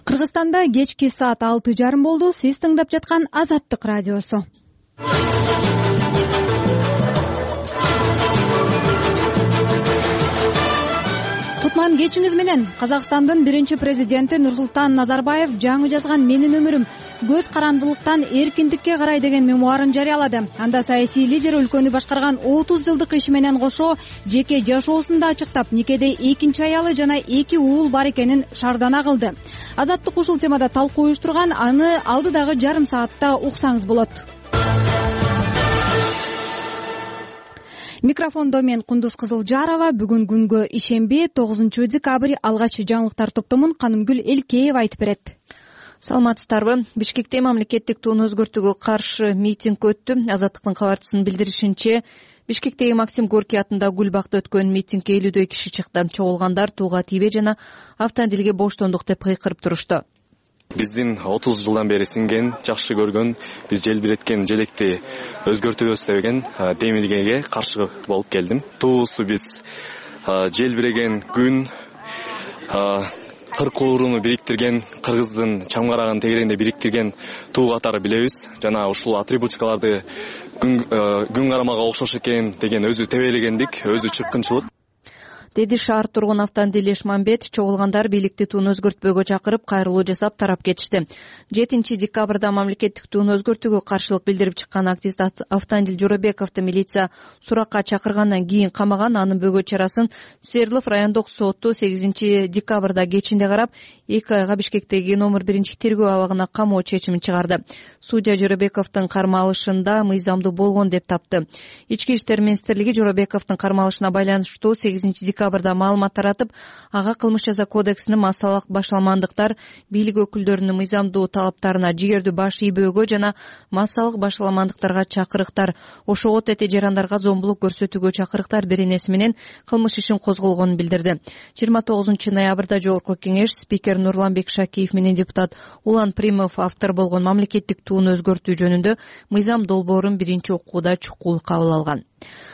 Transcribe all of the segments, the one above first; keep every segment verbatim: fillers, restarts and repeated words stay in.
Кыргызстанда кечки саат алты жарым болду. Сиз тыңдап жаткан Азаттык радиосу. Кутман кечиңиз менен. Казакстандын биринчи президенти Нурсултан Назарбаев жаңы жазган «Менин өмүрүм. Көз карандылыктан эркиндикке карай» деген мемуарын жарыялады. Анда саясий лидер өлкөнү башкарган отуз жылдык иши менен кошо жеке жашоосун да ачыктап, никеде экинчи аялы жана эки уул бар экенин шаардана кылды. Азаттык ушул темада талкуу уюштурган, аны алдыдагы жарым саатта уксаңыз болот. Микрофондо мен Кундуз Кызылжарова. Бүгүн күнгө ишемби тогузунчу декабрь алгач жаңылыктар топтомун Канымгүл Элкеева айтып берет. Саламатсыздарбы? Бишкекте мамлекеттик тууну өзгөртүүгө каршы митинг өттү. Азаттыктын кабарчысынын билдиришинче, Бишкектеги Максим Горький атындагы Гүлбакта өткөн митингге элүүдөй киши чыкты. Чогулгандар тууга тийбе жана автомобилге боштондук деп кыйкырып турушту. Биздин отуз жылдан бери сиңген, жакшы көргөн, биз желбиреткен желекти өзгөртүүбүз деген демилгеге каршы болуп келдим. Туубузду биз желбиреген күн, кырк ууруну бириктирген, кыргыздын чамгарагын тегерегинде бириктирген туу катары билебиз. Жана ушул атрибутикаларды күн карамага окшош экен деген өзү тебелегендик, өзү чыккынчылык, деди шаар тургуну Автандил Эшмамбет. Чогулгандар бийликти тууну өзгөртпөөгө чакырып, кайрылуу жасап тарап кетишти. жетинчи декабрда мамлекеттик тууну өзгөртүүгө каршылык билдирип чыккан активист Автандил Жоробековду милиция суракка чакыргандан кийин камаган. Анын бөгөт чарасын Свердлов райондук соту сегизинчи декабрда кечинде карап, эки айга Бишкектеги номер биринчи тергөө абагына камоо чечимин чыгарды. Судья Жоробековдун кармалышында мыйзамдуу болгон деп тапты. Ички иштер министрлиги Жоробековдун кармалышына байланыштуу сегизинчи декабрда маалымат таратып, ага кылмыш жаза кодексинин массалык башаламандыктар, бийлик өкүлдөрүнүн мыйзамдуу талаптарына, жигердүү баш ийбөөгө жана массалык башаламандыктарга чакырыктар, ошого тете жарандарга зомбулук көрсөтүүгө чакырыктар беренеси менен кылмыш ишин козголгонун билдирди. жыйырма тогузунчу ноябрда Жогорку Кеңеш спикер Нурланбек Шакиев менен депутат Улан Примов автор болгон мамлекеттик тууну өзгөртүү жөнүндө мыйзам долбоорун биринчи окууда чукул кабыл алган.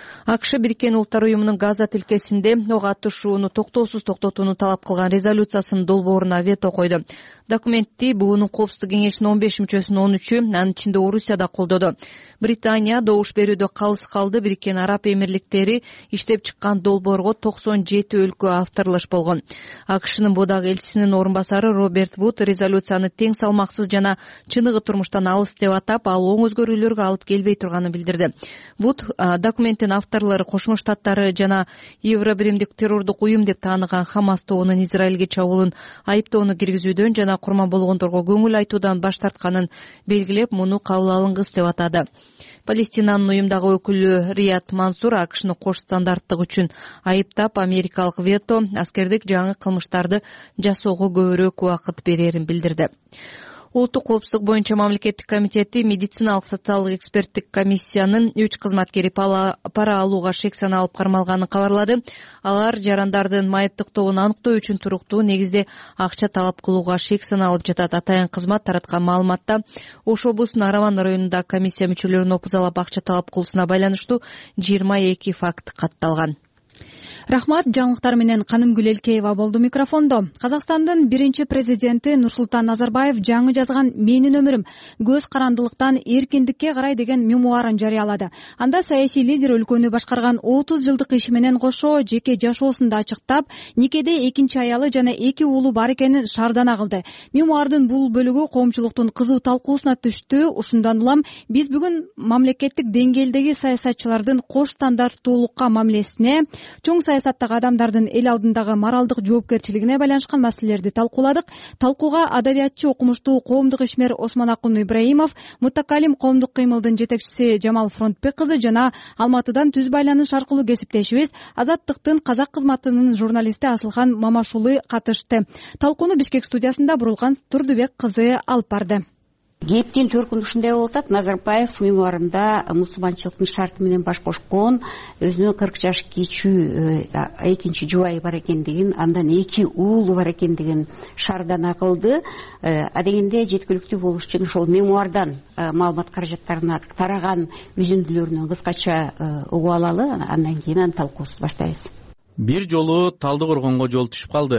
АКШ Бириккен Улуттар уюмунун Газа тилкесинде ок атышууну токтоосуз токтотууну талап кылган резолюциясынын долбооруна вето койду. Документти буунун Коопсуздук кеңешинин он беш мүчөсүнүн он үчү, анын ичинде Орусия да колдоду. Британия добуш берүүдө калыс калды. Бириккен Араб Эмирликтери иштеп чыккан долбоорго токсон жети өлкө авторлош болгон. АКШнын бодагы элчисинин орун басары Роберт Вуд резолюцияны тең салмаксыз жана чыныгы турмуштан алыс деп атап, ал оң өзгөрүүлөргө алып келбей турганын билдирди. Вуд документтин авторлору Кошмо Штаттары жана Евробиримдик террордук уюм деп тааныган Хамас тобунун Израилге чабуулун айыптоону киргизүүдөн жана курман болгондорго көңүл айтуудан баш тартканын белгилеп, муну кабыл алынгыс деп атады. Палестинанын уюмдагы өкүлү Рият Мансур АКШны кош стандарттык үчүн айыптап, америкалык вето аскердик жаңы кылмыштарды жасоого көбүрөөк убакыт берерин билдирди. Улуттук коопсуздук боюнча мамлекеттик комитети медициналык социалдык эксперттик комиссиянын үч кызматкери пара алууга шек саналып кармалганын кабарлады. Алар жарандардын майыптыктоогун аныктоо үчүн туруктуу негизде акча талап кылууга шек саналып жатат. Атайын кызмат тараткан маалыматта Ош облусунун Араван районунда комиссия мүчөлөрүнүн опузалап акча талап кылуусуна байланыштуу жыйырма эки факт катталган. Рахмат. Жаңылыктар менен Канымгүл Элкеева болду микрофондо. Казакстандын биринчи президенти Нурсултан Назарбаев жаңы жазган «Менин өмүрүм. Көз карандылыктан эркиндикке карай» деген мемуарын жарыялады. Анда саясий лидер өлкөнү башкарган отуз жылдык иши менен кошо жеке жашоосун да ачыктап, никеде экинчи аялы жана эки уулу бар экенин шаардана кылды. Мемуардын бул бөлүгү коомчулуктун кызуу талкуусуна түштү. Ушундан улам биз бүгүн мамлекеттик деңгээлдеги саясатчылардын кош стандарттуулукка мамилесине, чоң саясаттагы адамдардын эл алдындагы моралдык жоопкерчилигине байланышкан маселелерди талкууладык. Талкууга адабиятчы, окумуштуу коомдук ишмер Осмонакун Ибраимов, Мутакалим коомдук кыймылдын жетекчиси Жамал Фронтбек кызы жана Алматыдан түз байланыш аркылуу кесиптешибиз Азаттыктын казак кызматынын журналисти Асылхан Мамашулы катышты. Талкууну Бишкек студиясында Бурулкан Турдубек кызы алып барды. Кептин төркүн ушундай болуп атат. Назарбаев мемуарында мусулманчылыктын шарты менен баш кошкон, өзүнө кырк жаш кичүү экинчи жубайы бар экендигин, андан эки уулу бар экендигин шаардана кылды. А дегенде жеткиликтүү болуш үчүн ошол мемуардан маалымат каражаттарына тараган үзүндүлөрүнөн кыскача угуп алалы, андан кийин анын талкуусун баштайбыз. Бир жолу Талдыкоргонго жол түшүп калды.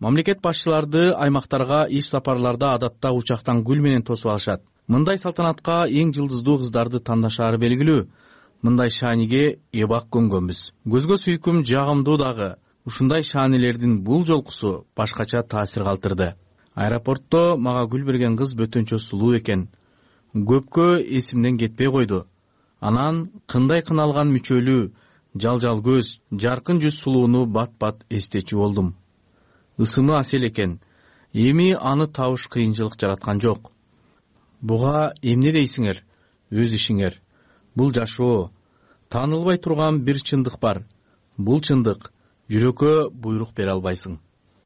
Мамлекет башчыларды аймактарга иш сапарларда адатта учактан гүл менен тосуп алышат. Мындай салтанатка эң жылдыздуу кыздарды тандашаары белгилүү. Мындай шааниге эбак көнгөнбүз. Көзгө сүйкүм жагымдуу дагы. Ушундай шаанилердин бул жолкусу башкача таасир калтырды. Аэропортто мага гүл берген кыз бөтөнчө сулуу экен. Көпкө эсимден кетпей койду. Анан кындай кыналган мүчөлүү, жалжал көз, жаркын жүз сулууну бат-бат эстечү болдум. Ысымы асел экен. Эми аны табыш кыйынчылык жараткан жок. Буга эмне дейсиңер? Өз ишиңер. Бул жашоо. Таанылбай турган бир чындык бар. Бул чындык жүрөккө буйрук бере албайсың.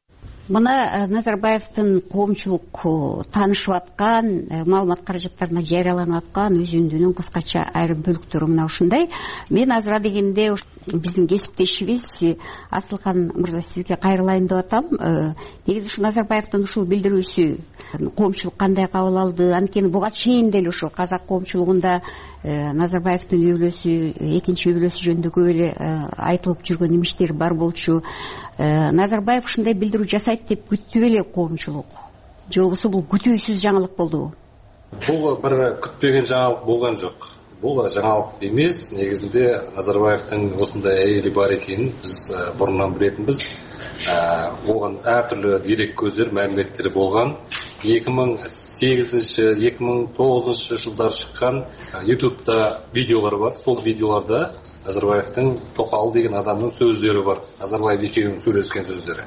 Мына Назарбаевдин коомчулук таанышып аткан, маалымат каражаттарына жарыяланып аткан өз үндүнүн кыскача айрым бөлүктөрү мына ушундай. Мен азыра дегенде биздин кесиптешибиз Асылкан мырза сизге кайрылайын деп атам. Негизи ушу Назарбаевдин ушул билдирүүсү коомчулук кандай кабыл алды? Анткени буга чейин деле ушу казак коомчулугунда Назарбаевдин үй бүлөсү, экинчи үй бүлөсү жөнүндө көп эле айтылып жүргөн имиштер бар болчу. Назарбаев ушундай билдирүү жасайт деп күттү беле коомчулук? Же болбосо бул күтүүсүз жаңылык болдубу? Бул бир күтпеген жаңылык болгон жок. Бул жаңылык эмес. Негизинде Назарбаевдин осундай әйели бар экенин биз бурундан билетинбиз. Болгон ар түрлүү дерек көздөр, маалыматтар болгон. эки миң сегизинчи эки миң тогузунчу жылдары чыккан ютубта видеолор бар. Сол видеолорда Назарбаевдин Токал деген адамдын сөздөрү бар. Назарбаев экөөнүн сүйлөшкөн сөздөрү.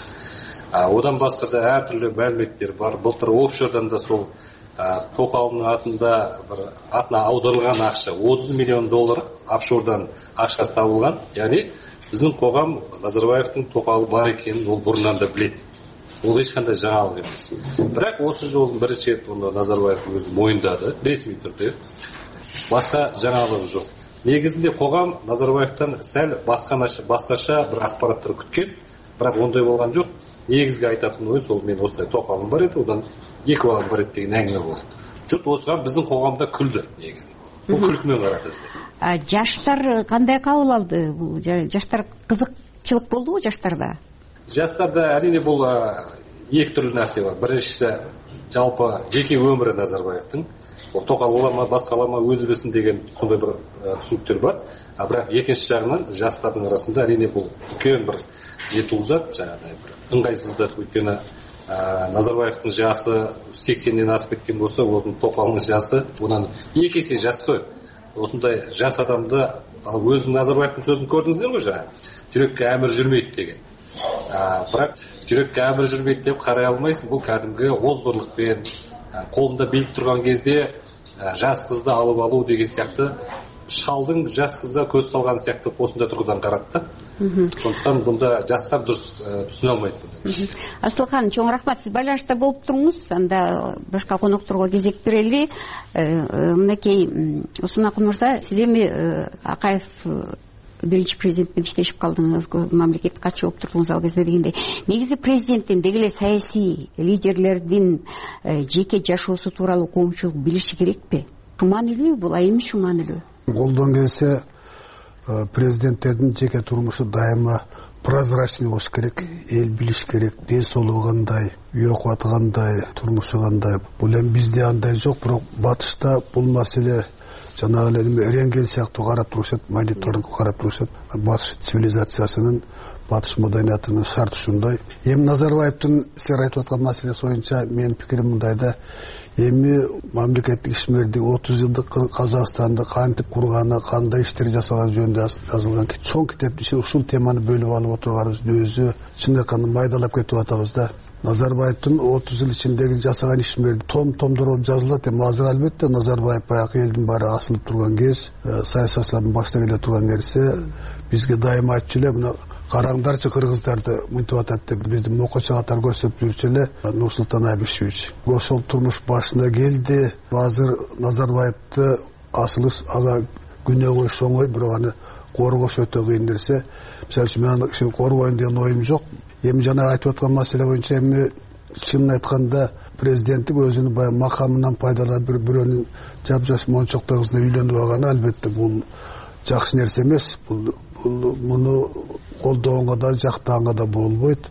Одан башка да ар түрлүү маалыматтар бар. Былтыр офшордан да сол Токалдын атында бир атына аударылган акча отуз миллион доллар офшордан акчасы табылган. Яни биздин когам Назарбаевдин Токалы бар экенин ол бурундан да билет. Ол эч кандай жаңалык эмес. Бирок осы жолдун биринчи рет муну Назарбаев өзү моюндады, ресми түрдө. Башка жаңалык жок. Негизинде когам Назарбаевден сәл башкача бир акпараттар күткөн, бирок ондай болгон жок. Негизги айтатын ой сол мен осындай Токалым бар эди, одан эки балам бар эди деген әңгіме болду. Жұрт осыған биздин когамда күлдү негизинде. Бул күлкүнөн карады бизге. Жаштар кандай кабыл алды? Бул жаштар кызыкчылык болдубу жаштарда? Жаштарда әрине бул эки түрлүү нерсе бар. Биринчиси жалпы жеке өмүрү Назарбаевдин. Ол Токал улама, баскалама өзү билсин деген сондай бир түшүнүктөр бар. А бирок экинчи жагынан жаштардын арасында әрине бул үлкен бир не тугузат, жанагындай бир ыңгайсыздык. Өйткөнү Назарбаевдин жасы сексенден асып кеткен болса, өзүнүн Токалдын жасы онан эки эсе жас кой. Осындай жас адамды өзүнүн Назарбаевдин сөзүн көрдүңүздөр го жана. Жүрөккө амир жүрмөйт деген. Бирок жүрөккө амир жүрмөйт деп карай алмайсың. Бул кадимги озбурлукпен колунда билик турган кезде жас кызды алып алуу деген сыяктуу шалдың жас кызга көз салган сыяктуу осындай тургудан карат да. Сондықтан бунда жастар дұрыс түсүнө албайт. Асылхан, чоң рахмат, сиз байланышта болуп туруңуз. Анда башка конокторго кезек берели. Мынакей Усунакун мырза, сиз эми Акаев биринчи президент менен иштешип калдыңыз, мамлекет катчы болуп турдуңуз ал кезде дегенде. Негизи президенттин деги эле саясий лидерлердин жеке жашоосу тууралуу коомчулук билиши керекпи? Маанилүү бул, эми шу маанилүү? Колдон келсе президенттердин жеке турмушу дайыма прозрачный болуш керек, эл билиш керек, ден соолугу кандай, үй окубаты кандай, турмушу кандай. Бул эми бизде андай жок, бирок батышта бул маселе жанагы эле рентген сыяктуу карап турушат, мониторинг карап турушат. Батыш цивилизациясынын, батыш маданиятынын шарты ушундай. Эми Назарбаевдин сиз айтып аткан маселеси боюнча менин пикирим мындай да, эми мамлекеттик ишмерди отуз жылдык Казакстанды кантип курганы, кандай иштер жасаган жөнүндө жазылган чоң китептин ушул теманы бөлүп алып отурганыбыздын өзү чындыканы майдалап кетип атабыз да. Назарбаевдин отуз жыл ичиндеги жасаган ишмерди том-томдор болуп жазылат. Эми азыр албетте Назарбаев баягы элдин баары асылып турган кез, саясатчылардын башта келе турган нерсе, бизге дайыма айтчу эле, мына караңдарчы кыргыздарды мынтип атат деп бизди мокочо катары көрсөтүп жүрчү эле Нурсултан Абишевич. Ошол турмуш башына келди. Азыр Назарбаевди асылыс ага күнөө коюш оңой, бирок аны коргош өтө кыйын нерсе. Мисалы үчүн мен аны коргойн деген оюм жок. Эми жана айтып аткан маселе боюнча эми чынын айтканда президенттик өзүнүн баягы макамынан пайдаланып бир бирөөнүн жапжаш мончоктой кызына үйлөнүп алганы албетте бул жакшы нерсе эмес. Бул муну колдогонго да жактаганга да болбойт.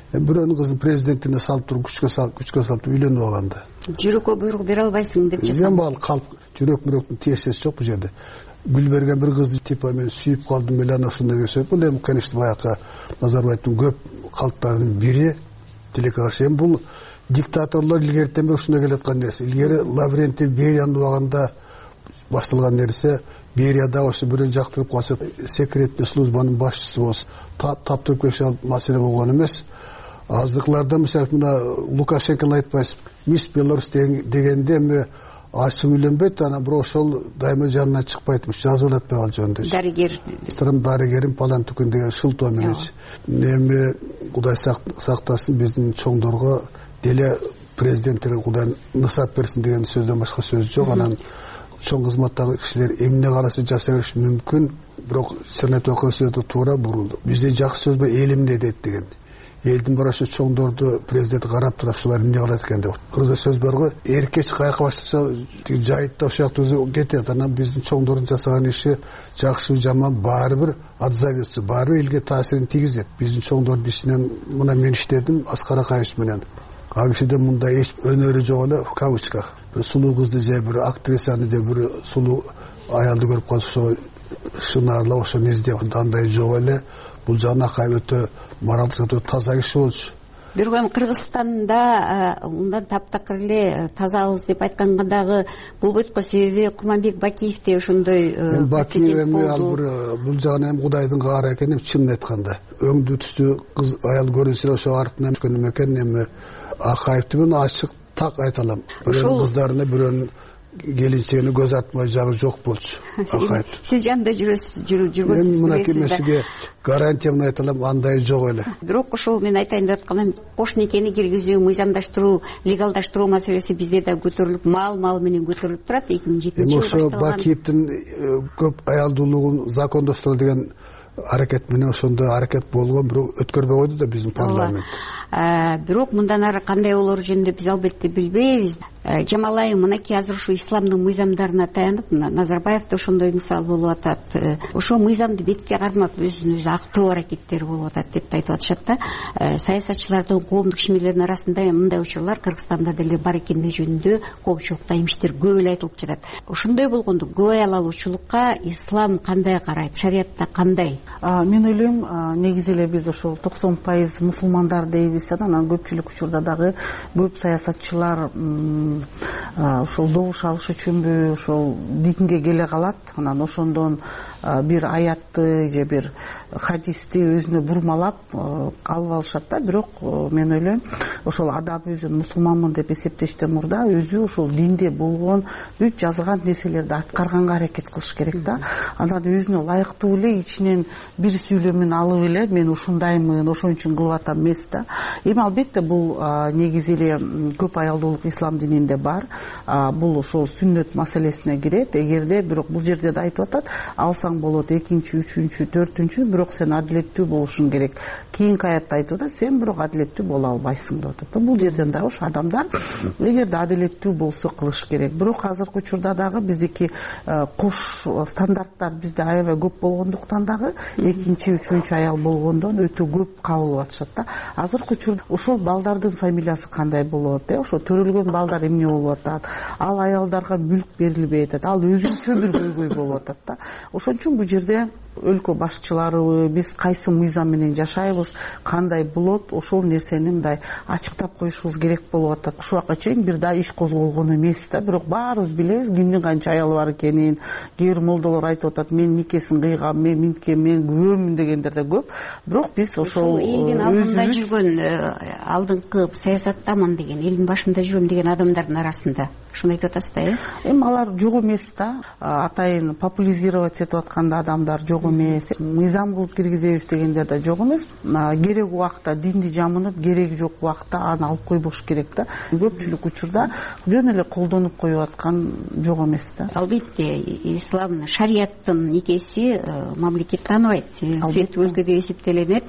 бирөөнүн кызын президенттигине салып туруп күчкө салып күчкө салып үйлөнүп алганда жүрөккө буйрук бере албайсың деп жазган. Мен баал калп жүрөк мүрөктүн тиешеси жок бул жерде. Гүл берген бир кызды типа мен сүйүп калдым эле анан ошондой кесе. Бул эми конечно баягы Назарбаевдин көп калктарынын бири тилекке каршы. Эми бул диктаторлор илгертен бери ушундай келаткан нерсе. Илгери Лаврентий Берияны убагында башталган нерсе. Берияда ошо бирөө жактырып калса секретный службанын башчысы болсо таптырып кеше маселе болгон эмес. Азыркыларда мисалы мына Лукашенконы айтпайсыз. Мисс Беларусь дегенде эми ачык үйлөнбөйт, анан бирок ошол дайыма жанынан чыкпайтмыш, жазып атпай ал жөнүндө. Дарыгер. Сырым дарыгерим палан түкүн деген шылтоо мененчи. Эми Кудай сактасын биздин чоңдорго деле президенттерге Кудай нысап берсин деген сөздөн башка сөз жок. Анан чоң кызматтагы кишилер эмне караса жасай бериши мүмкүн, бирок Сенат өкмөтү туура бурулду. Бизде жакшы сөз бар, эл эмне дейт деген. Элдин бара ошо чоңдорду президент карап турат, ушулар эмне кылат экен деп. Кыргызда сөз барго, эркеч кайка баштаса жайытта ошол өзү кетет. Анан биздин чоңдордун жасаган иши жакшы жаман баары бир отзовется, баары элге таасирин тийгизет. Биздин чоңдордун ишинен мына мен иштедим Аскар Акаевич менен. Ал кишиде мындай эч өнөрү жок эле в кавычках. Сулуу кызды же бир актрисаны же бир сулуу аялды көрүп калса шынаарлап ошону издеп андай жок эле. Бул жана Акаев өтө моралдык өтө таза киши болчу. Бирок эми Кыргызстанда мындан таптакыр эле тазабыз деп айтканга дагы болбойт го, себеби Курманбек Бакиев де ошондой Бакиев эми ал бир бул жагынан эми Кудайдын каары экен, эми чынын айтканда. Өңдүү түстүү кыз аял көрүнсө ошо артынан өткөн экен. Эми Акаевди мен ачык так айта алам. Бирөөнүн кыздарына бирөөнүн келинчегине көз атмай жагы жок болчу. Акаев. Сиз жанында жүрөсүз, жүргөнсүз. Мен мына кемесиге гарантия менен айта алам, андай жок эле. Бирок ошол мен айтайын деп атканым, кош некени киргизүү, мыйзамдаштыруу, легалдаштыруу маселеси бизде да көтөрүлүп, мал-мал менен көтөрүлүп турат. эки миң жетинчи жылы башталган. Ошо Бакиевдин көп аялдуулугун закондоштуруу деген аракет менен ошондой аракет болгон, бирок өткөрбөй койду да биздин парламент. Бирок мындан ары кандай болор жөнүндө биз албетте билбейбиз. Жамалай мынакей азыр ушу исламдын мыйзамдарына таянып, Назарбаев да ошондой мисал болуп атат. Ошо мыйзамды бетке кармап өзүнүн өзү актоо аракеттери болуп атат деп айтып атышат да. Саясатчылардын, коомдук ишмерлердин арасында мындай учурлар Кыргызстанда деле бар экендиги жөнүндө коопчулукта имиштер көп эле айтылып жатат. Ошондой болгондо көп аял алуучулукка ислам кандай карайт, шариятта кандай? Мен ойлойм, негизи эле биз ошол токсон пайыз мусулмандар дейбиз, анан көпчүлүк учурда дагы көп саясатчылар ошол добуш алыш үчүнбү ошол динге келе калат. Анан ошондон бир аятты же бир хадисти өзүнө бурмалап алып алышат да. Бирок мен ойлойм, ошол адам өзүн мусулманмын деп эсептештен мурда өзү ошол динде болгон бүт жазган нерселерди аткарганга аракет кылыш керек да. Анан өзүнө ылайыктуу эле ичинен бир сүйлөмүн алып эле мен ушундаймын, ошон үчүн кылып атам эмес да. Эми албетте бул негизи эле көп аялдуулук ислам дининде бар. Бул ошол сүннөт маселесине кирет. Эгерде бирок бул жерде да айтып атат, алсаң болот экинчи, үчүнчү, төртүнчү, бирок сен адилеттүү болушуң керек. Кийинки аятта айтып атат, сен бирок адилеттүү боло албайсың деп атат. Бул жерден да ошо адамдар эгерде адилеттүү болсо кылыш керек. Бирок азыркы учурда дагы биздики кош стандарттар бизде аябай көп болгондуктан дагы экинчи, үчүнчү аял болгондон өтө көп кабыл атышат да. Азыркы учурда ошол балдардын фамилиясы кандай болот, э? Ошо төрөлгөн балдар эмне болуп атат? Ал аялдарга мүлк берилбей атат. Ал өзүнчө бир көйгөй болуп атат да. Ошон үчүн бул жерде өлкө башчылары биз кайсы мыйзам менен жашайбыз, кандай болот, ошол нерсени мындай ачыктап коюшубуз керек болуп атат. Ушул убакка чейин бир да иш козголгон эмес да, бирок баарыбыз билебиз кимдин канча аялы бар экенин. Кээ бир молдолор айтып атат, мен никесин кыйгам, мен минткем, мен күбөмүн дегендер да көп. Бирок биз ошол элдин алдында жүргөн, алдыңкы саясаттамын деген, элдин башында жүрөм деген адамдардын арасында ушуну айтып атасыз да, э? Эми алар жок эмес да. Атайын популяризировать этип атканда адамдар жок эмес. Мыйзам кылып киргизебиз дегендер да жок эмес. Керек убакта динди жамынып, кереги жок убакта аны алып койбош керек да. Көпчүлүк учурда жөн эле колдонуп коюп аткан жок эмес да. Албетте, ислам шарияттын никеси мамлекет тааныбайт. Сет өлкөдө эсептеленет.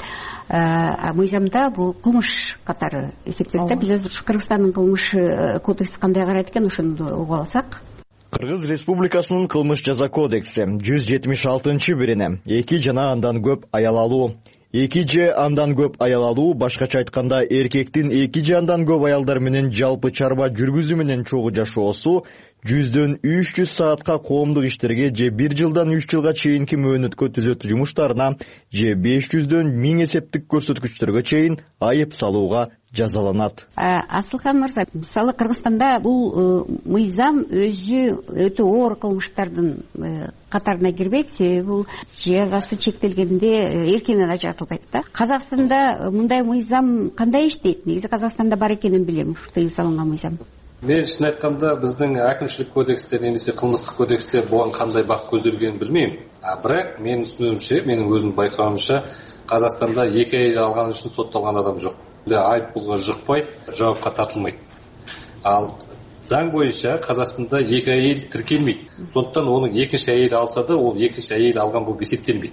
А мыйзамда бул кылмыш катары эсептелет да. Биз азыр Кыргызстандын кылмыш кодекси кандай карайт экен, ошону угуп алсак. Кыргыз Республикасынын кылмыш жаза кодекси жүз жетимиш алтынчы бирине эки жана андан көп аял алуу, эки же андан көп аял алуу, башкача айтканда эркектин эки же андан көп аялдар менен жалпы чарба жүргүзүү менен чогуу жашоосу жүздөн үч жүз саатка коомдук иштерге же бир жылдан үч жылга чейинки мөөнөткө түзөтүү жумуштарына же беш жүздөн миң эсептик көрсөткүчтөргө чейин айып салууга жазаланат. Асылхан мырза, мисалы Кыргызстанда бул мыйзам өзү өтө оор кылмыштардын катарына кирбейт, себеби бул жазасы чектелгенде эркинен ажыратылбайт да. Казакстанда мындай мыйзам кандай иштейт? Негизи Казакстанда бар экенин билем, тыюу салынган мыйзам. Мен шын айтканда биздин әкимчилик кодекстер немесе кылмыстык кодекстер буга кандай бак көзделгенин билмейм. А бирок менин түсүнүгүмчө, менин өзүм байкагымча, Казакстанда эки айыл алган үчүн соттолгон адам жок. Айып пулга жыкпайт, жоопко тартылмайт. Ал заң боюнча Казакстанда эки айыл тиркелмейт. Сондуктан онун экинчи айыл алса да, ол экинчи айыл алган болуп эсептелбейт.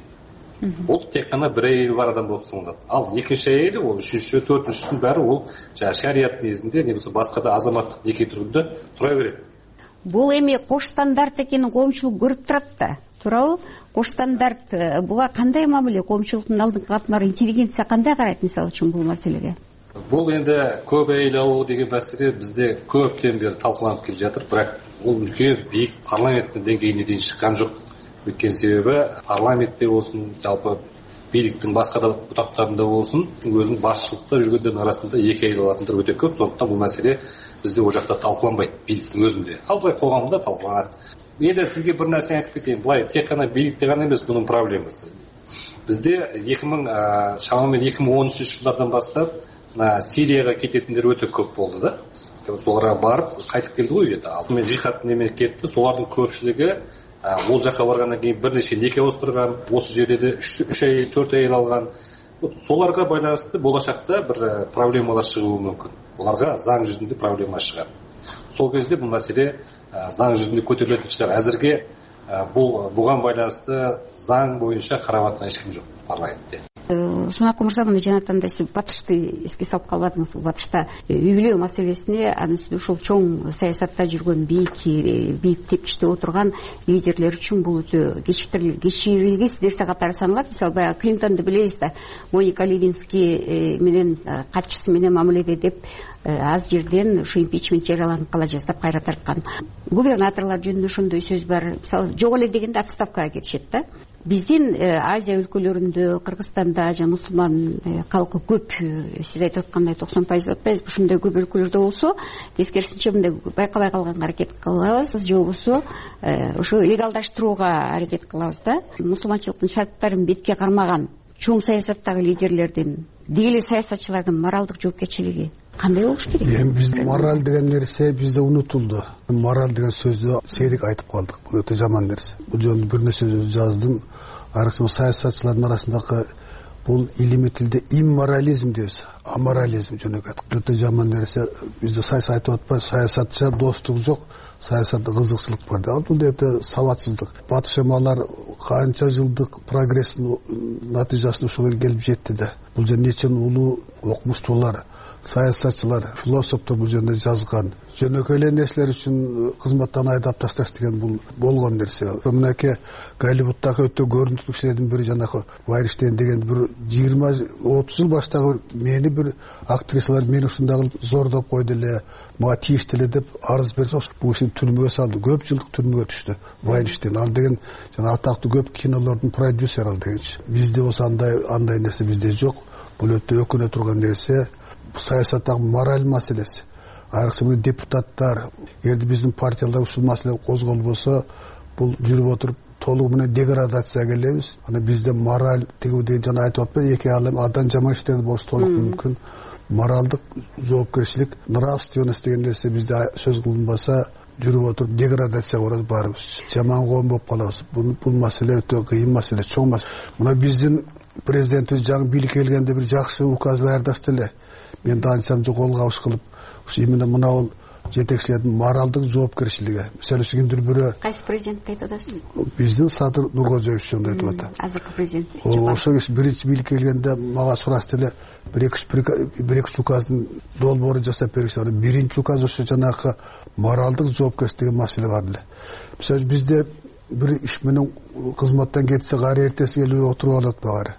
Ол тек кана бир айыл бар адам болуп саналат. Ал экинчи айыл, ол үчүнчү, төртүнчүсүнүн баары ол шарият негизинде, немесе башка да азаматтык неке түрүндө тура берет. Бул эми кош стандарт экенин коомчулук көрүп турат да. Туурабы? Кош стандарт буга кандай мамиле, коомчулуктун алдыңкы катмары, интеллигенция кандай карайт мисалы үчүн бул маселеге? Бул энди көп айыл алуу деген маселе бизде көптөн бери талкууланып келе жатыр, бирок бул үлкөн бийик парламенттин деңгээлине дейин чыккан жок. Өйткөн себеби парламентте болсун, жалпы бийликтин башка да бутактарында болсун, өзүнүн башчылыкта жүргөндөрдүн арасында эки айыл алатындар өтө көп. Сондуктан бул маселе бизде о жакта талкууланбайт, бийликтин өзүндө. Ал былай коомдо талкууланат. Менде сизге бир нерсе айтып кетейин. Былай тек гана бийликте гана эмес, мунун проблемасы. Бизде эки миң шамамен эки миң он үчүнчү жылдардан баштап Сирияга кететиндер өтө көп болду да. Соларга барып кайтып келди го үйдө. Ал мен жихад неме кетти. Солардын көпчүлүгү ол жакка баргандан кийин бир нече неке остурган, осы жерде де үч айыл, төрт айыл алган. Соларга байланыштуу болашакта бир проблемалар чыгуу мүмкүн. Буларга заң жүзүндө проблема чыгат. Сол кезде бул маселе заң жүзүндө көтөрүлөт чыгар. Азыркы бул буга байланыштуу заң боюнча карап аткан эч ким жок парламентте. Сунакы мырза, мына жанатан да сиз Батышты эске салып калбадыңыз. Бул Батышта үй бүлө маселесине, анын үстүнө ушул чоң саясатта жүргөн бийик бийик тепкичте отурган лидерлер үчүн бул өтө кечирилгис нерсе катары саналат. Мисалы, баягы Клинтонду билебиз да, Моника Левинский менен катчысы менен мамиледе деп аз жерден ушу импичмент жарыяланып кала жаздап кайра тарткан. Губернаторлор жөнүндө ошондой сөз бар. Мисалы, жок эле дегенде отставкага кетишет да. Биздин Азия өлкөлөрүндө, Кыргызстанда жана мусулман калкы көп, сиз айтып аткандай токсон пайыз атпайбыз, ушундай көп өлкөлөрдө болсо, тескерисинче мындай байкабай калганга аракет кылабыз, же болбосо ошо легалдаштырууга аракет кылабыз да. Мусулманчылыктын шарттарын бетке кармаган чоң саясаттагы лидерлердин, дейли саясатчылардын моралдык жоопкерчилиги кандай болуш керек? Эми бизде мораль деген нерсе бизде унутулду. Мораль деген сөздү сейрек айтып калдык. Бул өтө жаман нерсе. Бул жөнүндө бир нерсе жаздым. Аркы саясатчылардын арасындагы бул илимий тилде имморализм дейбиз, аморализм жөнөкөй. Өтө жаман нерсе. Бизде саясат айтып атпайбы, саясатча достук жок, саясатта кызыкчылык бар. Ал бул өтө сабатсыздык. Батыш эмалар канча жылдык прогресстин натыйжасына ошол келип жетти да. Бул жөн нече улуу окумуштуулар, саясатчылар, философтор бул жөнүндө жазган. Жөнөкөй эле нерселер үчүн кызматтан айдап ташташ деген бул болгон нерсе. Мынакей Голливудтагы өтө көрүнүктүү кишилердин бири жанагы Вайнштейн деген бир жыйырма отуз жыл баштагы мени бир актрисалар мени ушундай кылып зордоп койду эле, мага тийишти эле деп арыз берсе, бул кишини түрмөгө салды. Көп жылдык түрмөгө түштү Вайнштейн. Ал деген жана атактуу көп кинолордун продюсери ал дегенчи. Бизде болсо андай андай нерсе бизде жок. Бул өтө өкүнө турган нерсе. Саясаттагы мораль маселеси. Айрыкча бул депутаттар, эгерде биздин партияларда ушул маселе козголбосо, бул жүрүп отуруп толугу менен деградацияга келебиз. Ана бизде мораль тиги жана айтып атпайбы, эки алым адам жаман иштерди болуш толук мүмкүн. Моралдык жоопкерчилик, нравственность деген нерсе бизде сөз кылынбаса, жүрүп отуруп деградацияга барабыз баарыбыз. Жаман коом болуп калабыз. Бул бул маселе өтө кыйын маселе, чоң маселе. Мына биздин президентибиз жаңы бийликке келгенде бир жакшы указ даярдашты эле. Мен данчам жок кол кабыш кылып, ушу именно мына бул жетекчилердин моралдык жоопкерчилиги. Мисалы үчүн кимдир бирөө кайсы президентти айтып атасыз? Биздин Садыр Нуркожоевич ошондой айтып атат. Азыркы президент. Ошо киши биринчи бийликке келгенде мага сурашты эле, бир эки бир эки указдын долбоорун жасап беришти. Биринчи указ ошо жанагы моралдык жоопкерчилик деген маселе бар эле. Мисалы бизде бир иш менен кызматтан кетсе, кары эртеси келип отуруп алат багары.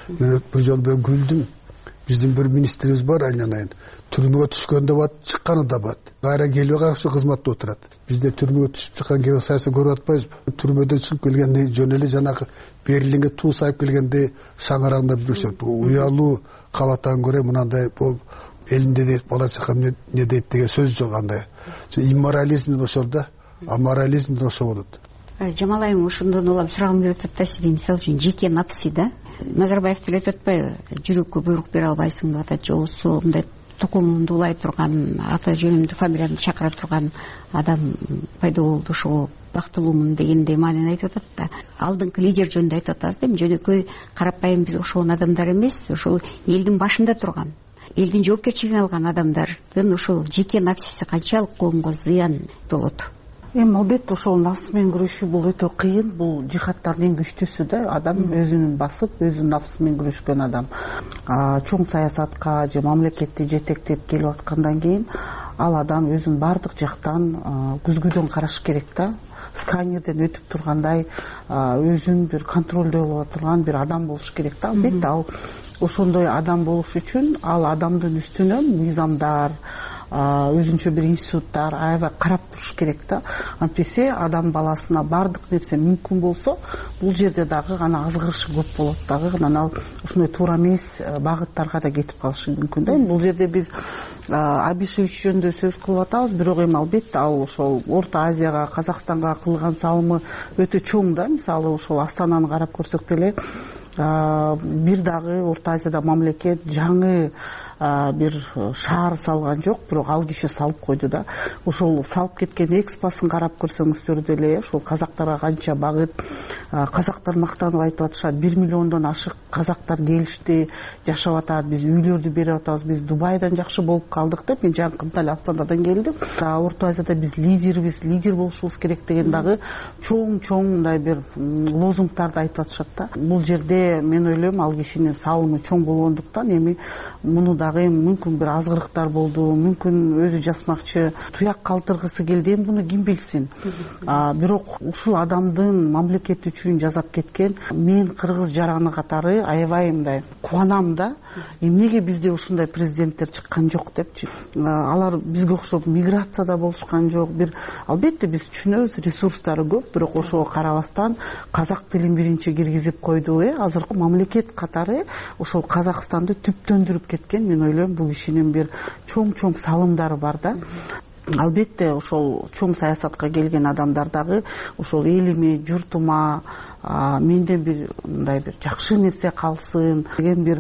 мен бир жолу мен күлдүм. Биздин бир министрибиз бар, айнанайын. Түрмөгө түшкөн да бар, чыкканы да бар. Кайра келип каршы кызматта отурат. Бизде түрмөгө түшүп чыккан кээ саясат көрүп атпайбызбы? Түрмөдөн чыгып келгенде жөн эле жанагы Берлинге туу сайып келгенде шаңарагында жүрүшөт. Уялуу кабаттан көрө мынандай болуп элимде дейт, бала чакам не дейт деген сөз жок андай. Имморализм ошол да, аморализм ошол болот. Жамал айым, ошондон улам сурагым келип атат да, сизде мисалы үчүн жеке напси да. Назарбаев деле айтып атпайбы, жүрөккө буйрук бере албайсың деп атат, жолусу мындай тукумумду улай турган, ата жөнүмдү, фамилиямды чакыра турган адам пайда болду, ошого бактылуумун дегендей маанини айтып атат да. Алдыңкы лидер жөнүндө айтып атабыз да, жөнөкөй карапайым бизге окшогон адамдар эмес, ошол элдин башында турган, элдин жоопкерчилигин алган адамдардын ошол жеке напсиси канчалык коомго зыян болот? Эми албетте ошол нафс менен күрөшүү бул өтө кыйын, бул жихадтардын эң күчтүүсү да. Адам өзүнүн басып, өзүнүн нафсы менен күрөшкөн адам. Чоң саясатка же мамлекетти жетектеп келип аткандан кийин ал адам өзүн бардык жактан күзгүдөн караш керек да. Сканерден өтүп тургандай өзүн бир контролдой алып турган бир адам болуш керек да. Албетте ал ошондой адам болуш үчүн ал адамдын үстүнөн мыйзамдар, өзүнчө бир институттар аябай карап туруш керек да. Антпесе адам баласына бардык нерсе мүмкүн болсо, бул жерде дагы гана азгырышы көп болот дагы, анан ал ушундай туура эмес багыттарга да кетип калышы мүмкүн да. Бул жерде биз Абишевич жөнүндө сөз кылып атабыз, бирок эми албетте ал ошол Орто Азияга, Казакстанга кылган салымы өтө чоң да. Мисалы ошол Астананы карап көрсөк деле, бир дагы Орто Азияда мамлекет жаңы бир шаар салган жок, бирок ал киши салып койду да. Ошол салып кеткен экспосын карап көрсөңүздөр деле, ошол казактарга канча багыт, казактар мактанып айтып атышат, бир миллиондон ашык казактар келишти, жашап атат, биз үйлөрдү берип атабыз, биз Дубайдан жакшы болуп калдык деп. Мен жакында эле Астанадан келдим. Орто Азияда биз лидербиз, лидер болушубуз керек деген дагы чоң-чоң мындай бир лозунгтарды айтып атышат да. Бул жерде мен ойлойм, ал кишинин салымы чоң болгондуктан эми муну дагы мүмкүн бир азгырыктар болду, мүмкүн өзү жасмакчы, туяк калтыргысы келди, эми муну ким билсин. Бирок ушул адамдын мамлекет үчүн жасап кеткен, мен кыргыз жараны катары аябай мындай кубанам да. Эмнеге бизде ушундай президенттер чыккан жок депчи. Алар бизге окшоп миграцияда болушкан жок. Бир албетте биз түшүнөбүз, ресурстары көп, бирок ошого карабастан казак тилин биринчи киргизип койду. Э азыркы мамлекет катары ошол Казакстанды түптөндүрүп кеткен. Мен ойлойм, бул кишинин бир чоң-чоң салымдары бар да. Албетте ошол чоң саясатка келген адамдар дагы ошол элиме, журтума менден бир мындай бир жакшы нерсе калсын деген бир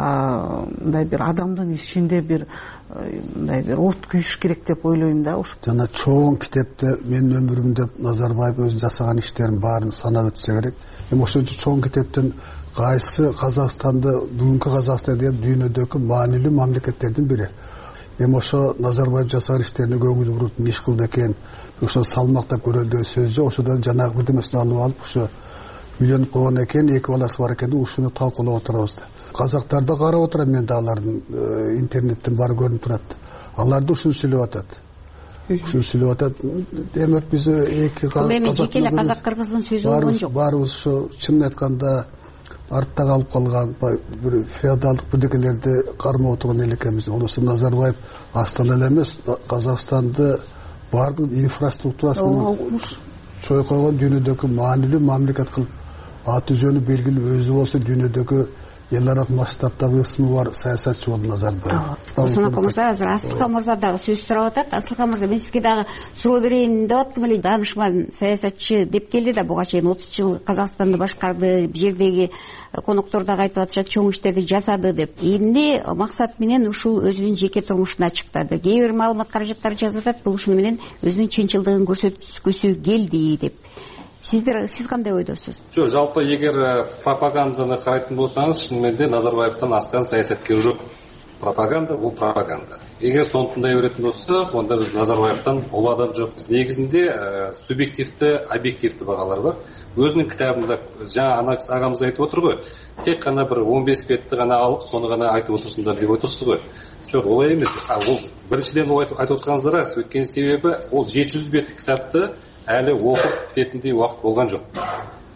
мындай бир адамдын ичинде бир мындай бир от күйүш керек деп ойлойм да. Жана чоң китепте менин өмүрүмдө Назарбаев өзү жасаган иштерин баарын санап өтсө керек. Эми ошончо чоң китептен кайсы Казакстанды, бүгүнкү Казакстан деген дүйнөдөгү маанилүү мамлекеттердин бири. Эми ошо Назарбаев жасаган иштерине көңүл буруп иш кылды экен, ошо салмактап көрөлү деген сөз жок. Ошодон жанагы бирдемесин алып алып, ошо үйлөнүп койгон экен, эки баласы бар экен, ушуну талкуулап отурабыз. Казактарды карап отурам, мен да алардын интернеттен баары көрүнүп турат. Алар да ушуну сүйлөп атат. Ушуну сүйлөп атат. Демек биз эки казак. Эми жеке эле казак кыргыздын сөзү болгон жок. Баарыбыз ошо чынын айтканда артта калып калган бир феодалдык бирдекелерди кармап отурган эл экенбиз. Онусу Назарбаев Астана эле эмес, Казакстанды бардык инфраструктурасын чой койгон, дүйнөдөгү маанилүү мамлекет кылып, аты жөнү белгилүү, өзү болсо дүйнөдөгү эл аралык масштабтагы ысмы бар саясатчы болду Назарбаев. Ошондо мырза, азыр Асылхан мырза дагы сөз сурап атат. Асылхан мырза, мен сизге дагы суроо берейин деп аттым эле. Данышман саясатчы деп келди да, буга чейин отуз жыл Казакстанды башкарды, бул жердеги коноктор дагы айтып атышат, чоң иштерди жасады деп. Эмне максат менен ушул өзүнүн жеке турмушун ачыктады? Кээ бир маалымат каражаттары жазып атат, бул ушуну менен өзүнүн чынчылдыгын көрсөткүсү келди деп. Сиздер сиз кандай ойдосуз? Жок, жалпы эгер пропаганданы карайтын болсаңыз, чын менде Назарбаевтан аскан саясаткер жок. Пропаганда бул пропаганда. Эгер сону тындай беретін болса, онда біз Назарбаевтан ол адам жоқ. Негізінде субъективті, объективті бағалар бар. Өзінің кітабында жаңа ағамыз айтып отыр ғой, тек қана бір он бес бетті ғана алып, соны ғана айтып отырсыңдар деп отырсыз ғой. Жоқ, олай емес. Ол біріншіден ол айтып отырғаныңыз рас. Өйткені себебі ол жеті жүз беттік кітапты әлі оқып бітетіндей уақыт болған жоқ.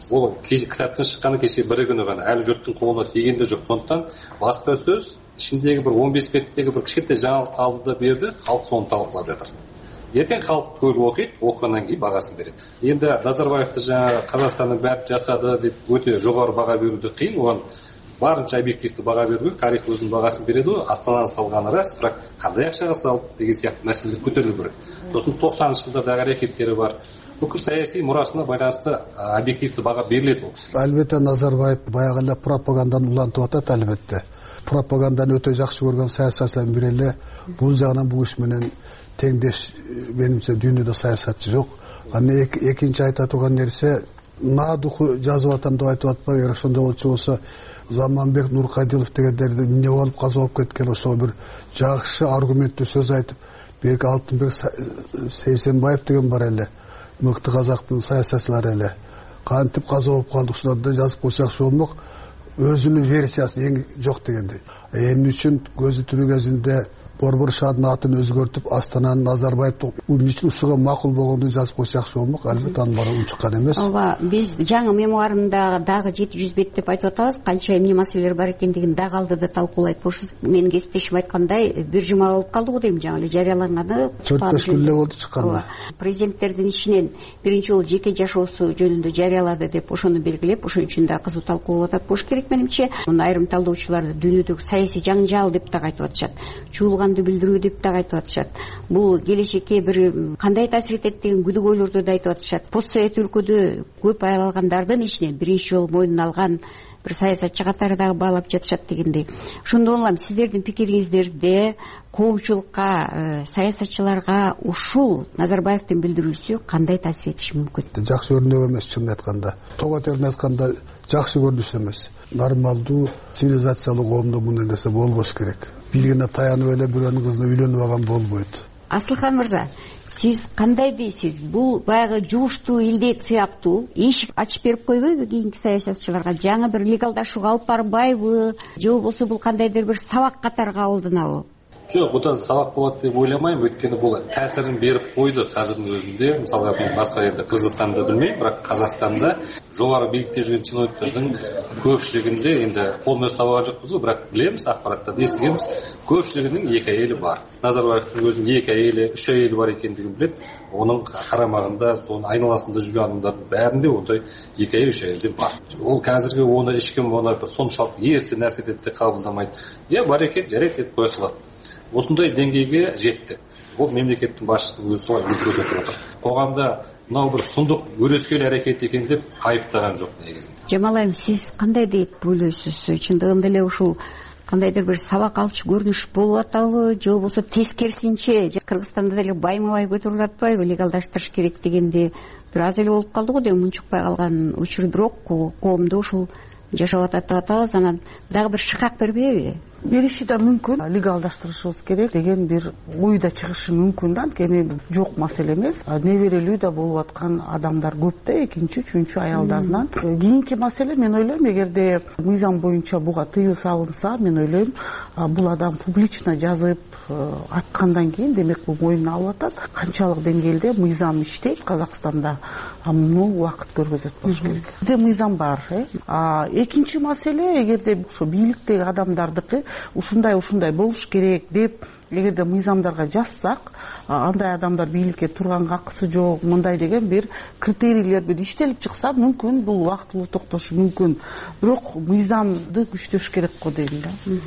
ол кітаптан шыққаны кеше бір күні ғана, әлі жұрттың қолына тиген де жоқ. Сондықтан баспасөз ішіндегі бір он бес беттегі бір кішкентай жаңалық алды да берді, халық соны талқылап жатыр. Ертең халық көріп оқиды, оқығаннан кейін бағасын береді. Енді Назарбаевты жаңа Қазақстанның бәрі жасады деп өте жоғары баға беруді қиын, оған барынша объективті баға беру керек, тарих өзінің бағасын береді ғой. Астананы салғаны рас, бірақ қандай ақшаға салды деген сияқты мәселелер көтерілу керек. Сосын тоқсаныншы жылдардағы әрекеттері бар. Бүкіл саяси мұрасына байланысты объективті баға беріледі ол кісіге. Әлбетте Назарбаев баяғыда пропаганданы улантып атады, әлбетте. Пропаганданы өте жақсы көрген саясатшылардың бірі. Бұл жағынан бұл ісменен теңдеш меніңше дүниеде саясатшы жоқ. Аны екінші айта тұрған нәрсе, надухы жазып атам деп айтып атпай, егер сонда болса Заманбек Нурқадилов дегендерді не болып қаза болып кеткен, осы бір жақсы аргументті сөз айтып, бергі Алтынбек Сейсенбаев деген бар әлі, мықты қазақтың саясатшылары әлі. Қантып қаза болып қалдық, соларды жазып қойсақ болмақ, өзінің версиясы ең жоқ дегендей. Емін үшін көзі түрі кезінде Борбор шадын атын өзгертіп, Астананы Назарбаевты үшін ұшыға мақұл болғанды жазып қойсақ болмақ, әлбетте аның бары ұншыққан емес. Ова, біз жаңа мемуарындағы жеті жүз бет деп айтып атабыз, қанша эмне маселелер бар екендігін дағы алды да талқылайды. Менің кесіптешім айтқандай, бір жұма болып қалды ғой деймін, жаңа жарияланғаны. төрт бес күнде болды шыққаны. Президенттердің ішінен бірінші ол жеке жашоосу жөнүндө жариялады деп ошону белгилеп, ошон үчүн да кызуу талкуу болуп атат болуш керек менимче. Айрым талдоочулар дүйнөдөгү саясий жаңжал деп да айтып атышат. Чуулганды билдирүү деп да айтып атышат. Бул келечекке бир кандай таасир этет деген күдүгөйлөрдү да айтып атышат. Постсовет өлкөдө көп аялалгандардын ичинен биринчи жолу мойнуна алган бир саясатчы катары дагы баалап жатышат дегендей. Ошондон улам сиздердин пикириңиздерде коомчулукка, саясатчыларга ушул Назарбаевдин билдирүүсү кандай таасир этиши мүмкүн? Жакшы өрнөк эмес, чынын айтканда. Тогатерин айтканда жакшы көрүнүш эмес. Нормалдуу цивилизациялык коомдо мындай нерсе болбош керек. Билгине таянып эле бирөөнүн кызына үйлөнүп алган болбойт. Асылхан мырза, сиз кандай дейсиз? Бул баягы жууштуу илдет сыяктуу эшик ачып берип койбойбу кийинки саясатчыларга? Жаңы бир легалдашууга алып барбайбы? Же болбосо бул кандайдыр бир сабак катары кабылданабы? Жоқ, бұдан сабақ болады деп ойламаймын, өйткені бұл тәсірін беріп қойды қазірдің өзінде. Мысалға мен басқа елде Қырғызстанды білмеймін, бірақ Қазақстанда жоғары билікте жүрген чиновниктердің көпшілігінде енді қолмен ұстап алған жоқпыз ғой, бірақ білеміз, ақпараттарды естігенбіз, көпшілігінің екі әйелі бар. Назарбаевтың өзінің екі әйелі, үш әйелі бар екендігін біледі. Оның қарамағында, соның айналасында жүрген адамдардың бәрінде ондай екі әйел, үш әйел бар. Ол қазіргі оны ешкім оны соншалық ерсі нәрсе деп те қабылдамайды. Иә, бар екен, жарайды деп қоя салады. Осындай деңгейге жетті. Бұл мемлекеттің басшысының өзі солай көрсетіп отыр. Қоғамда мынау бір сұмдық өрескел әрекет екен деп айыптаған жоқ негізінде. Жамалайым, сіз қандай деп ойлайсыз? Чындыгында эле ушул кандайдыр бир сабак алчу көрүнүш болуп атабы, же болбосо тескерисинче Кыргызстанда деле байма-бай көтөрүлүп атпайбы, легалдаштырыш керек дегенде бир аз эле болуп калды го деп мунчукпай калган учур, бирок коомдо ушул жашап атат деп атабыз, анан дагы бир шыкак бербейби? Бериши да мүмкүн, легалдаштырышыбыз керек деген бир ой да чыгышы мүмкүн да, анткени жок маселе эмес. Неберелүү да болуп аткан адамдар көп да, экинчи, үчүнчү аялдарынан. Кийинки маселе, мен ойлойм, эгерде мыйзам боюнча буга тыюу салынса, мен ойлойм, бул адам публично жазып аткандан кийин, демек бул мойнуна алып атат. Канчалык деңгээлде мыйзам иштейт Казакстанда, муну убакыт көргөзөт болуш керек. Бизде мыйзам бар, э? Экинчи маселе, эгерде ушу бийликтеги адамдардыкы ушундай ушундай болуш керек деп эгерде мыйзамдарга жазсак, андай адамдар бийликке турганга акысы жок, мындай деген бир критерийлер бир иштелип чыкса, мүмкүн бул убактылуу токтошу мүмкүн. Бирок мыйзамды күчтөш керек го дейм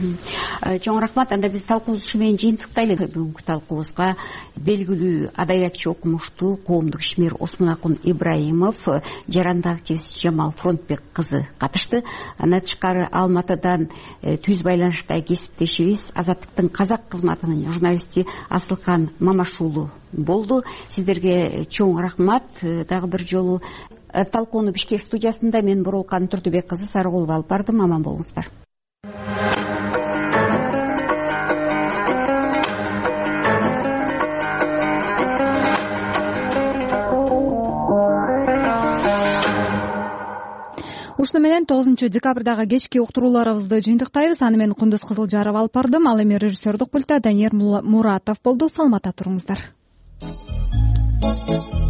да. Чоң рахмат. Анда биз талкуубузду менен жыйынтыктайлы. Бүгүнкү талкуубузга белгилүү адаятчы, окумуштуу, коомдук ишмер Осмонакун Ибраимов, жарандык активист Жамал Фронтбек кызы катышты. Андан тышкары Алматыдан түз байланышта кесиптешибиз Азаттыктын казак кызматынын журналисти Асылхан Мамашуулу болду. Сиздерге чоң рахмат. Дагы бир жолу талкууну Бишкек студиясында мен Боролкан Турдубек кызы Сарыгулова алып бардым. Аман болуңуздар. Ушуну менен тогузунчу декабрдагы кечки уктурууларыбызды жыйынтыктайбыз. Аны мен Кундуз Кызылжаров алып бардым. Ал эми режиссердик пультта Даниер Муратов болду. Саламатта туруңуздар.